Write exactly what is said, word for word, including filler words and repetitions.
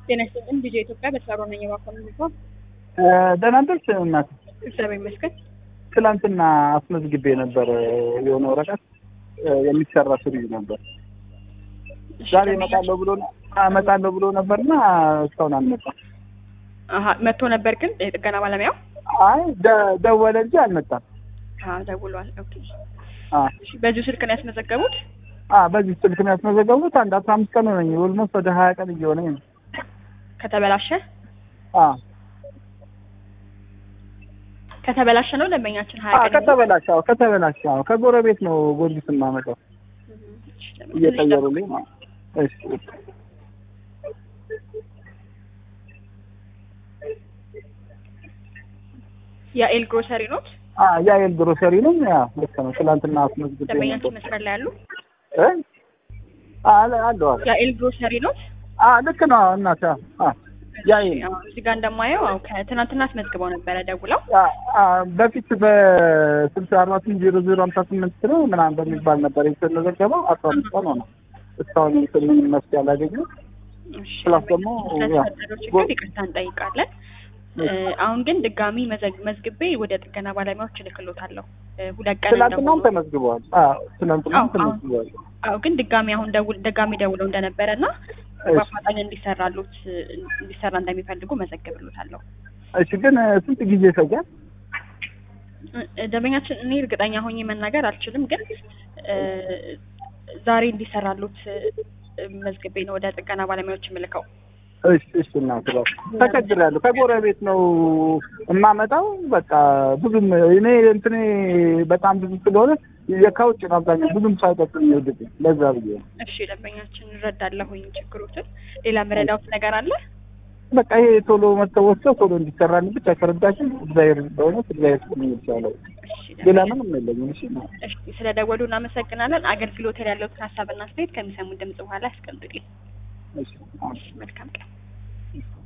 ጤና ይስጥልኝ። ቪዲዮ ኢትዮጵያ በተሰሩ ነኝ የባኮን ነው። ደህና ነሽ እናት? እግዚአብሔር ይመስገን። ትላንትና አስመዝግቤ ነበር የሆነ ወረቀት የሚሰራ ፍሪጅ ነበር። ዛሬ እመጣለሁ ብሎ እመጣለሁ ብሎ ነበርና እስካሁን አልመጣም። አሃ መጥቶ ነበር ግን የጥገና ባለሙያው? አይ ደወለ እንጂ አልመጣም። አሃ ደውሏል። ኦኬ። አዎ እሺ። በዚህ ስልክ ነው ያስመዘገቡት? አዎ በዚህ ስልክ ነው ያስመዘገቡት። አንድ አስራ አምስት ቀን ሆነኝ። ኦልሞስት ወደ ሀያ ቀን እየሆነኝ ነው። ከተበላሸ? አዎ ከተበላሸ ነው ደንበኛችን ሀያ አዎ ቀን። ከተበላሸ አዎ ከተበላሸ አዎ ከጎረቤት ነው ጎርጊስ የማመጣው። እየጠየሩልኝ ነው። እሺ የኤል ግሮሰሪ ነው? አዎ የኤል ግሮሰሪ ነው። ያ ልክ ነው። ትላንትና አስመዝግቤ ነበር። ደንበኛችን መስመር ላይ ያሉ? እ አለ አለ የኤል ግሮሰሪ ነው? አዎ ልክ ነው እናት። አዎ ያይ እዚህ ጋር እንደማየው አው ከትናንትና አስመዝግበው ነበረ ደውለው። አዎ በፊት በስልሳ አራት ዜሮ ዜሮ ሃምሳ ስምንት ነው ምናምን በሚባል ነበር የተመዘገበው። አስራ አምስት ቀን ሆነ እስካሁን ምንም መፍትሄ አላገኘንም። እሺ ፕላስ ደግሞ ችግር ይቅርታ እንጠይቃለን። አሁን ግን ድጋሚ መዝግቤ ወደ ጥገና ባለሙያዎች እልክሎታለሁ። ሁለት ቀን ትናንትናም ተመዝግበዋል። አዎ ትናንትናም ተመዝግበዋል። አዎ ግን ድጋሚ አሁን ደውል ድጋሚ ደውለው እንደነበረና በአፋጣኝ እንዲሰራሉት እንዲሰራ እንደሚፈልጉ መዘግብሎታለሁ። እሺ ግን ስንት ጊዜ ይፈጃል? ደንበኛችን እኔ እርግጠኛ ሆኜ መናገር አልችልም፣ ግን ዛሬ እንዲሰራሉት መዝግቤ ነው ወደ ጥገና ባለሙያዎች የምልከው። እሺ እሺ እናት ባክ ተቸግሬያለሁ። ከጎረቤት ነው የማመጣው። በቃ ብዙም እኔ እንትኔ በጣም ብዙ ስለሆነ የካውጭ ነው አብዛኛው ብዙም ሳይጠቅም ይወድብኝ ለዛ ብዬ። እሺ ደንበኛችን እረዳለሁኝ ችግሮትን። ሌላ መረዳውት ነገር አለ? በቃ ይሄ ቶሎ መተወሰው ቶሎ እንዲሰራልኝ ብቻ ከረዳችን እግዚአብሔር በሆነ እግዚአብሔር ይመስገን። ሌላ ምንም የለኝም። እሺ እሺ ስለደወሉ እናመሰግናለን። አገልግሎት ላይ ያለው ሀሳብና አስተያየት ከሚሰሙ ድምጽ በኋላ አስቀምጡልኝ። እሺ መልካም ቀን።